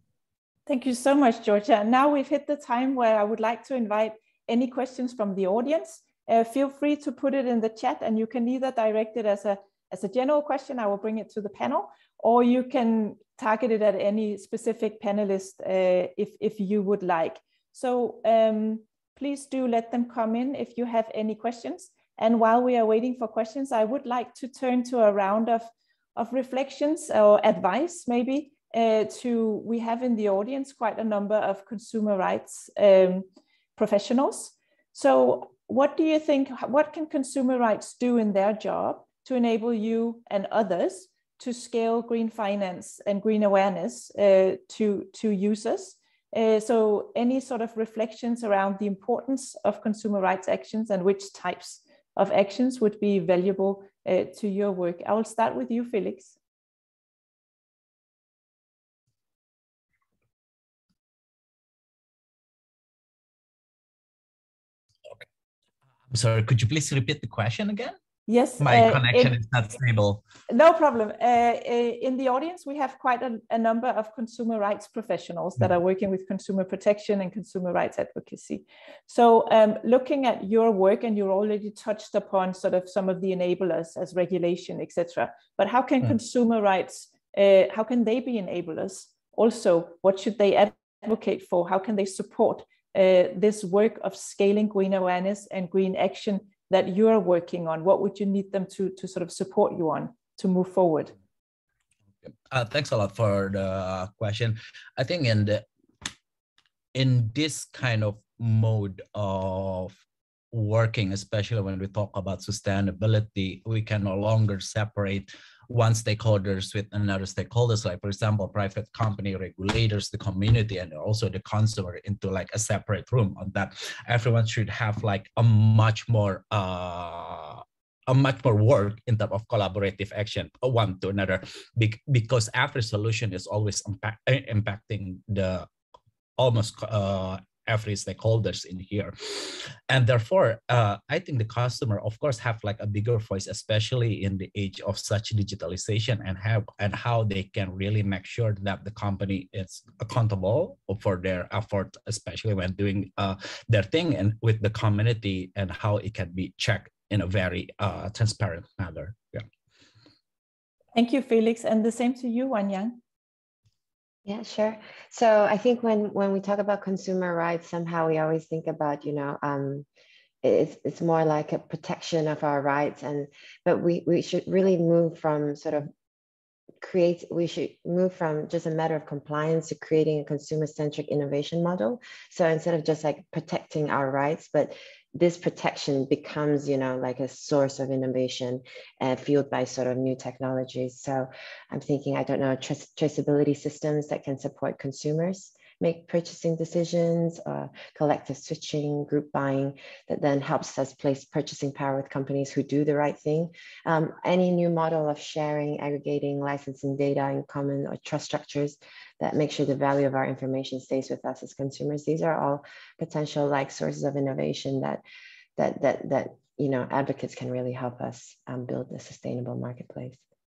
Thank you so much, Georgia. Now we've hit the time where I would like to invite any questions from the audience. Uh, feel free to put it in the chat, and you can either direct it as a, as a general question, I will bring it to the panel, or you can target it at any specific panelist uh, if, if you would like. So um, please do let them come in if you have any questions. And while we are waiting for questions, I would like to turn to a round of, of reflections or advice maybe uh, to, we have in the audience quite a number of consumer rights um, professionals. So what do you think, what can consumer rights do in their job to enable you and others to scale green finance and green awareness uh, to, to users? Uh, so any sort of reflections around the importance of consumer rights actions and which types of actions would be valuable uh, to your work? I will start with you, Felix. Sorry, could you please repeat the question again? Yes. My uh, connection in, is not stable. No problem. Uh, in the audience, we have quite a, a number of consumer rights professionals that are working with consumer protection and consumer rights advocacy. So um, looking at your work, and you already touched upon sort of some of the enablers as regulation, et cetera. But how can mm. consumer rights, uh, how can they be enablers? Also, what should they advocate for? How can they support Uh, this work of scaling green awareness and green action that you are working on? What would you need them to, to sort of support you on to move forward? Uh, thanks a lot for the question. I think in the in this kind of mode of working, especially when we talk about sustainability, we can no longer separate one stakeholders with another stakeholders, like for example, private company, regulators, the community, and also the consumer into like a separate room. On that, everyone should have like a much more uh, a much more work in terms of collaborative action, one to another, because every solution is always impact, impacting the almost uh, every stakeholders in here. And therefore, uh, I think the customer, of course, have like a bigger voice, especially in the age of such digitalization, and have and how they can really make sure that the company is accountable for their effort, especially when doing uh, their thing and with the community, and how it can be checked in a very uh, transparent manner. Yeah. Thank you, Felix. And the same to you, Wan Yang. Yeah, sure. So I think when when we talk about consumer rights, somehow we always think about, you know, um, it's it's more like a protection of our rights, and but we we should really move from sort of create. We should move from just a matter of compliance to creating a consumer-centric innovation model. So instead of just like protecting our rights, but this protection becomes, you know, like a source of innovation and uh, fueled by sort of new technologies. So I'm thinking, I don't know, tra traceability systems that can support consumers make purchasing decisions, uh, collective switching, group buying, that then helps us place purchasing power with companies who do the right thing. Um, any new model of sharing, aggregating, licensing data in common or trust structures that make sure the value of our information stays with us as consumers. These are all potential like sources of innovation that that that that you know advocates can really help us um, build a sustainable marketplace.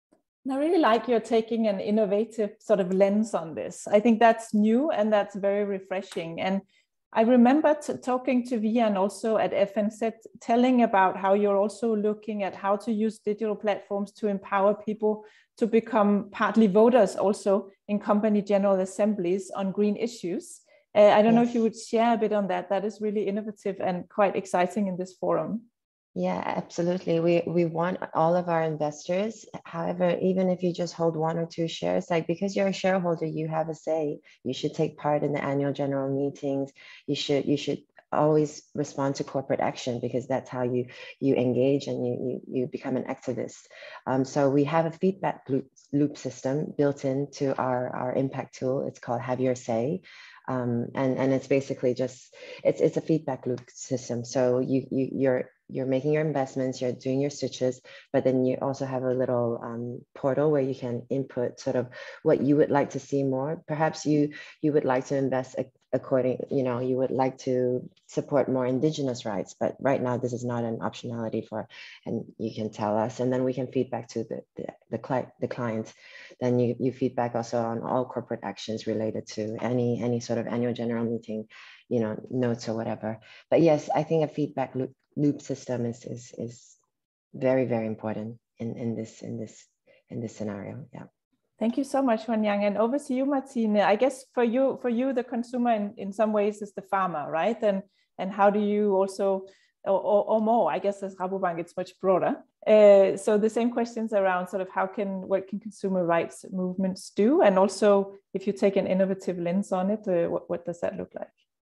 I really like you're taking an innovative sort of lens on this. I think that's new and that's very refreshing. And I remember t- talking to Vian also at F N Z, telling about how you're also looking at how to use digital platforms to empower people to become partly voters also in company general assemblies on green issues. Uh, I don't yes. know if you would share a bit on that. That is really innovative and quite exciting in this forum. Yeah, absolutely. We we want all of our investors. However, even if you just hold one or two shares, like because you're a shareholder, you have a say. You should take part in the annual general meetings. You should you should always respond to corporate action, because that's how you you engage and you you, you become an activist. Um, so we have a feedback loop, loop system built into our our impact tool. It's called Have Your Say. Um, and and it's basically just it's it's a feedback loop system. So you you you're you're making your investments, you're doing your switches, but then you also have a little um, portal where you can input sort of what you would like to see more. Perhaps you you would like to invest according, you know, you would like to support more indigenous rights, but right now this is not an optionality for, and you can tell us, and then we can feedback to the the the, cli the clients. Then you you feedback also on all corporate actions related to any any sort of annual general meeting, you know, notes or whatever. But yes, I think a feedback loop loop system is is is very very important in in this in this in this scenario. Yeah. Thank you so much, Wan Yang. And over to you, Martine. I guess for you, for you, the consumer in, in some ways is the farmer, right? And and how do you also, or, or, or more, I guess as Rabobank, it's much broader. Uh, so the same questions around sort of how can, what can consumer rights movements do? And also, if you take an innovative lens on it, uh, what, what does that look like?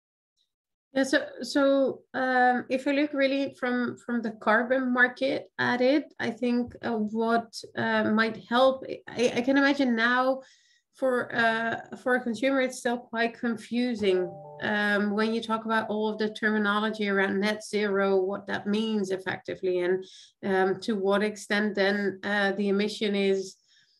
Yeah, so so um, if I look really from from the carbon market at it, I think uh, what uh, might help. I, I can imagine now for uh, for a consumer, it's still quite confusing um, when you talk about all of the terminology around net zero, what that means effectively, and um, to what extent then uh, the emission is.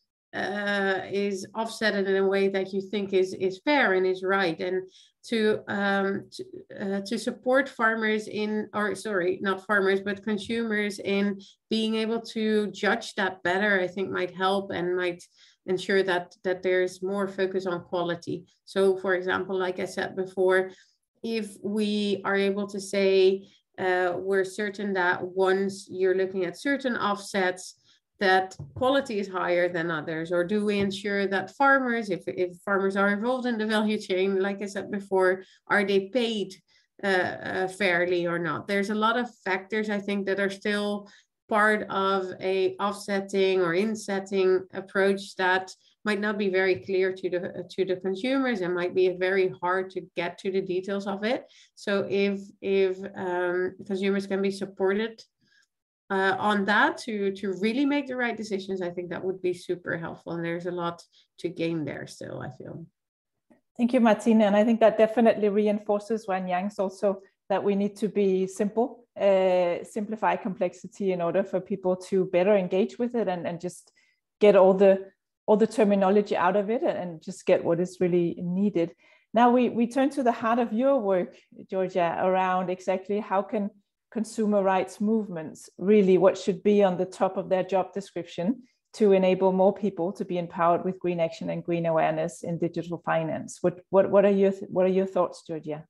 Uh, is offset in a way that you think is is fair and is right, and to um, to, uh, to support farmers in, or sorry, not farmers, but consumers in being able to judge that better, I think might help and might ensure that that there's more focus on quality. So, for example, like I said before, if we are able to say uh, we're certain that once you're looking at certain offsets, that quality is higher than others, or do we ensure that farmers, if, if farmers are involved in the value chain, like I said before, are they paid uh, uh, fairly or not? There's a lot of factors, I think, that are still part of a offsetting or insetting approach that might not be very clear to the to the consumers and might be very hard to get to the details of it. So if if um, consumers can be supported Uh, on that to to really make the right decisions, I think that would be super helpful, and there's a lot to gain there still, I feel. Thank you, Martina, and I think that definitely reinforces Wan Yang's also that we need to be simple, uh, simplify complexity in order for people to better engage with it and, and just get all the all the terminology out of it and, and just get what is really needed. Now we we turn to the heart of your work, Georgia, around exactly how can consumer rights movements really, what should be on the top of their job description to enable more people to be empowered with green action and green awareness in digital finance. What what what are your what are your thoughts, Georgia?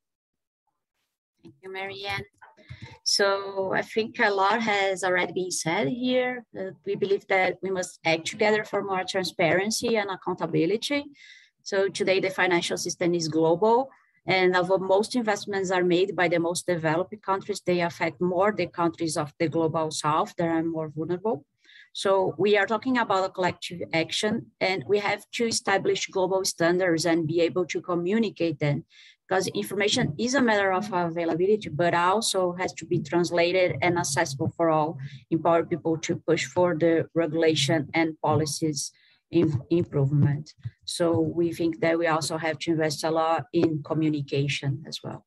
Thank you, Marianne. So I think a lot has already been said here. Uh, we believe that we must act together for more transparency and accountability. So today the financial system is global, and although most investments are made by the most developed countries, they affect more the countries of the global south that are more vulnerable. So we are talking about a collective action, and we have to establish global standards and be able to communicate them, because information is a matter of availability, but also has to be translated and accessible for all, empower people to push for the regulation and policies improvement. So we think that we also have to invest a lot in communication as well.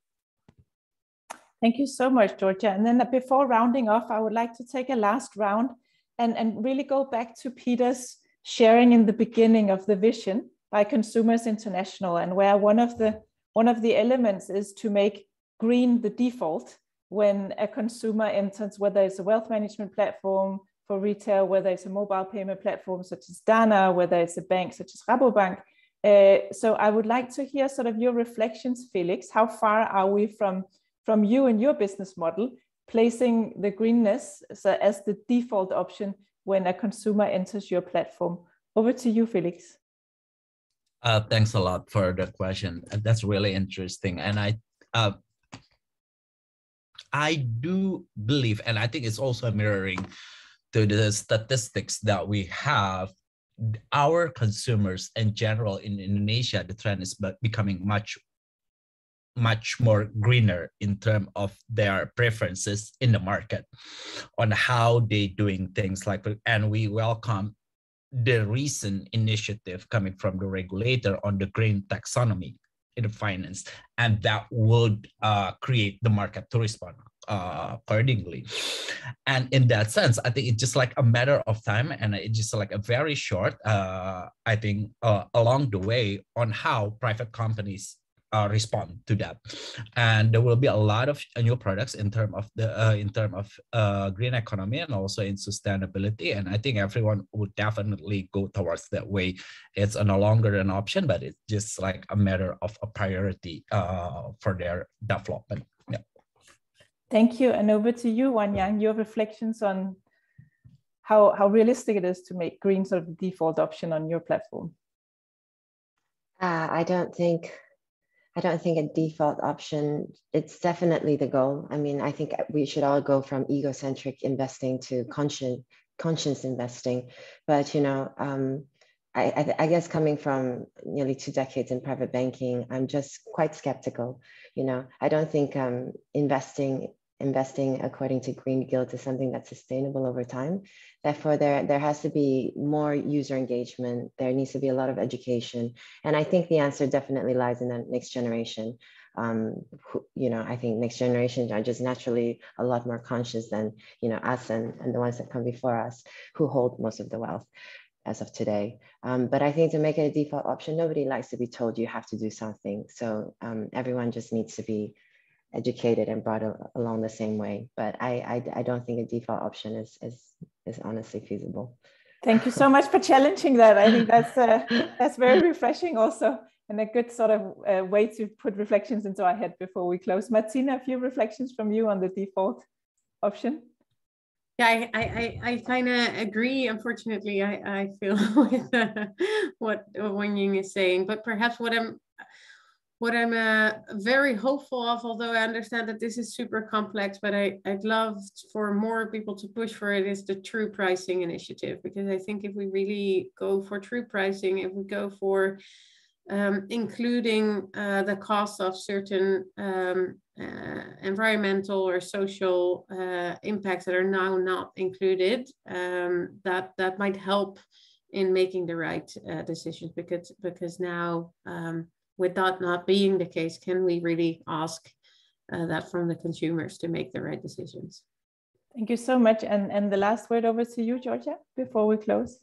Thank you so much, Georgia. And then before rounding off, I would like to take a last round and, and really go back to Peter's sharing in the beginning of the vision by Consumers International, and where one of the one of the elements is to make green the default when a consumer enters, whether it's a wealth management platform, for retail, whether it's a mobile payment platform such as Dana, whether it's a bank such as Rabobank. Uh, so I would like to hear sort of your reflections, Felix. How far are we from, from you and your business model, placing the greenness as the default option when a consumer enters your platform? Over to you, Felix. Uh, thanks a lot for the question. That's really interesting. And I, uh, I do believe, and I think it's also mirroring to the statistics that we have, our consumers in general in Indonesia, the trend is becoming much, much more greener in terms of their preferences in the market on how they doing things like, and we welcome the recent initiative coming from the regulator on the green taxonomy in the finance, and that would uh, create the market to respond uh, accordingly. And in that sense, I think it's just like a matter of time, and it's just like a very short, uh, I think, uh, along the way on how private companies Uh, respond to that, and there will be a lot of new products in terms of the uh, in terms of uh, green economy and also in sustainability. And I think everyone would definitely go towards that way. It's no longer an option, but it's just like a matter of a priority uh, for their development. Yeah. Thank you, and over to you, Wan Yang. Your reflections on how how realistic it is to make green sort of the default option on your platform. Uh, I don't think. I don't think a default option, it's definitely the goal. I mean, I think we should all go from egocentric investing to conscious, conscious investing. But, you know, um, I, I, I guess coming from nearly two decades in private banking, I'm just quite skeptical. You know, I don't think um, investing investing according to green guild is something that's sustainable over time. Therefore, there, there has to be more user engagement. There needs to be a lot of education. And I think the answer definitely lies in the next generation. Um, who, you know, I think next generation are just naturally a lot more conscious than, you know, us and, and the ones that come before us who hold most of the wealth as of today. Um, but I think to make it a default option, nobody likes to be told you have to do something. So um, everyone just needs to be educated and brought along the same way. But I, I, I don't think a default option is, is, is honestly feasible. Thank you so much for challenging that. I think that's, uh, that's very refreshing also, and a good sort of uh, way to put reflections into our head before we close. Martina, a few reflections from you on the default option? Yeah, I, I, I kind of agree. Unfortunately, I, I feel with uh, what Wan Yang is saying, but perhaps what I'm What I'm uh, very hopeful of, although I understand that this is super complex, but I, I'd love for more people to push for it, is the true pricing initiative. Because I think if we really go for true pricing, if we go for um, including uh, the cost of certain um, uh, environmental or social uh, impacts that are now not included, um, that, that might help in making the right uh, decisions. Because, because now, um, with that not being the case, can we really ask uh, that from the consumers to make the right decisions? Thank you so much. And, and the last word over to you, Georgia, before we close.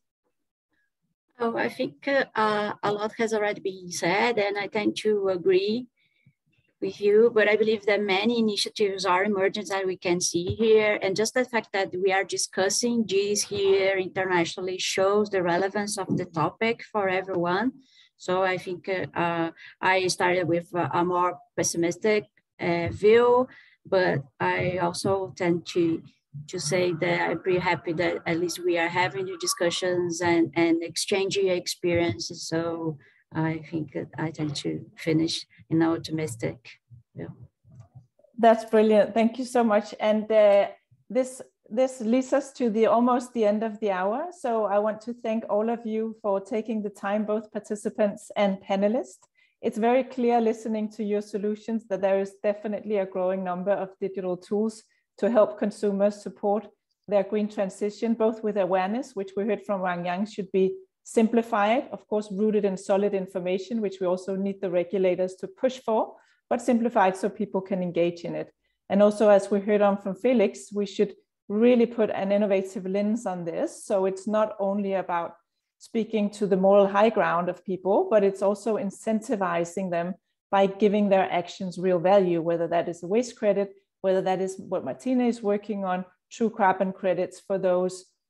Oh, I think uh, a lot has already been said, and I tend to agree with you, but I believe that many initiatives are emerging that we can see here. And just the fact that we are discussing this here internationally shows the relevance of the topic for everyone. So I think uh, I started with a more pessimistic uh, view, but I also tend to, to say that I'm pretty happy that at least we are having the discussions and, and exchanging experiences. So I think that I tend to finish in an optimistic view. That's brilliant. Thank you so much. And uh, this This leads us to the almost the end of the hour. So I want to thank all of you for taking the time, both participants and panelists. It's very clear listening to your solutions that there is definitely a growing number of digital tools to help consumers support their green transition, both with awareness, which we heard from Wan Yang should be simplified, of course, rooted in solid information, which we also need the regulators to push for, but simplified so people can engage in it. And also, as we heard on from Felix, we should really put an innovative lens on this. So it's not only about speaking to the moral high ground of people, but it's also incentivizing them by giving their actions real value, whether that is a waste credit, whether that is what Martina is working on, true carbon credits for those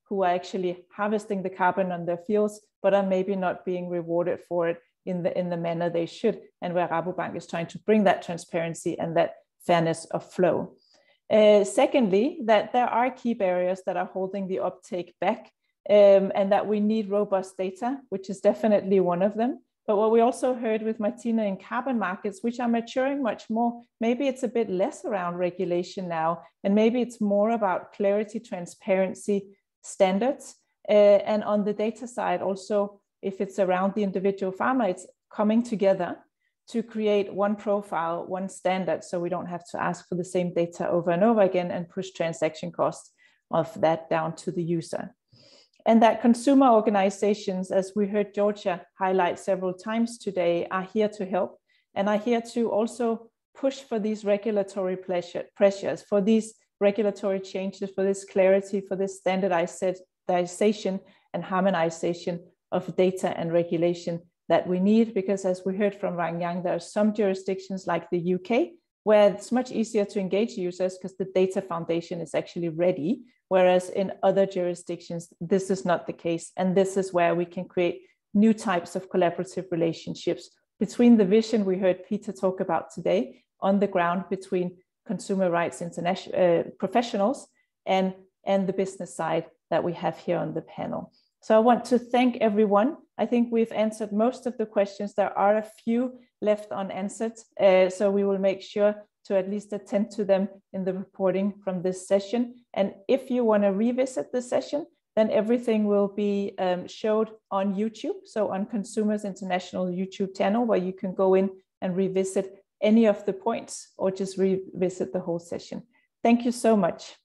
who are actually harvesting the carbon on their fields, but are maybe not being rewarded for it in the, in the manner they should, and where Rabobank is trying to bring that transparency and that fairness of flow. Uh, secondly, that there are key barriers that are holding the uptake back, um, and that we need robust data, which is definitely one of them. But what we also heard with Martina in carbon markets, which are maturing much more, maybe it's a bit less around regulation now, and maybe it's more about clarity, transparency, standards. Uh, and on the data side, also, if it's around the individual farmer, it's coming together to create one profile, one standard, so we don't have to ask for the same data over and over again and push transaction costs of that down to the user. And that consumer organizations, as we heard Georgia highlight several times today, are here to help and are here to also push for these regulatory pressures, for these regulatory changes, for this clarity, for this standardization and harmonization of data and regulation that we need. Because as we heard from Rang Yang, there are some jurisdictions like the U K where it's much easier to engage users because the data foundation is actually ready. Whereas in other jurisdictions, this is not the case. And this is where we can create new types of collaborative relationships between the vision we heard Peter talk about today on the ground between consumer rights international uh, professionals and, and the business side that we have here on the panel. So I want to thank everyone. I think we've answered most of the questions. There are a few left unanswered, uh, so we will make sure to at least attend to them in the reporting from this session. And if you want to revisit the session, then everything will be um, showed on YouTube, so on Consumers International YouTube channel, where you can go in and revisit any of the points or just revisit the whole session. Thank you so much.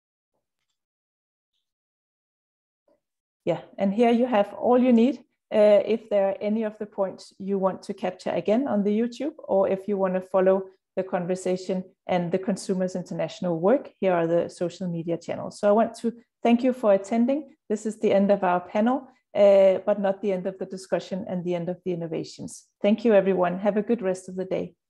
Yeah, and here you have all you need. Uh, if there are any of the points you want to capture again on the YouTube, or if you want to follow the conversation and the Consumers International work, here are the social media channels. So I want to thank you for attending. This is the end of our panel, uh, but not the end of the discussion and the end of the innovations. Thank you, everyone. Have a good rest of the day.